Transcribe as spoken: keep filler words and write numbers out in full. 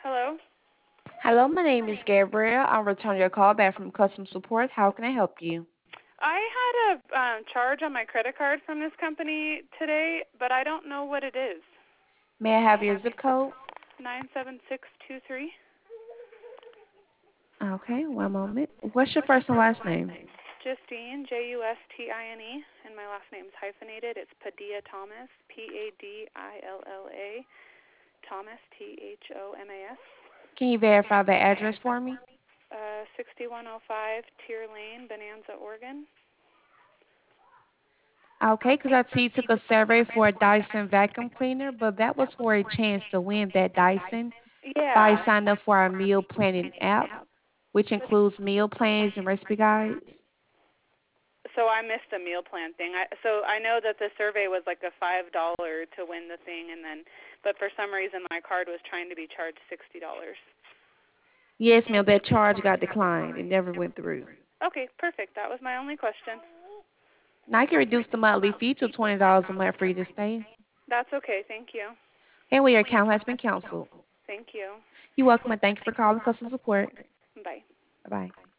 Hello. Hello, my name is Gabrielle. I'm returning your call back from customer support. How can I help you? I had a um, charge on my credit card from this company today, but I don't know what it is. May I have your zip code? Nine seven six two three. Okay, one moment. What's your first and last name? Justine, J U S T I N E, and my last name's hyphenated. It's Padilla Thomas, P A D I L L A, Thomas, T H O M A S. Can you verify the address for me? Uh, sixty-one oh five Tier Lane, Bonanza, Oregon. Okay, because I see you took a survey for a Dyson vacuum cleaner, but that was for a chance to win that Dyson by Yeah. signing up for our meal planning app, which includes meal plans and recipe guides. So I missed the meal plan thing. I, so I know that the survey was like a five dollar to win the thing, and then, but for some reason my card was trying to be charged sixty dollars. Yes, ma'am, that charge got declined. It never went through. Okay, perfect. That was my only question. Now I can reduce the monthly fee to twenty dollars a month for you to stay. That's okay. Thank you. And when your account has been canceled. Thank you. You're welcome and thank you for calling customer support. Bye. Bye bye.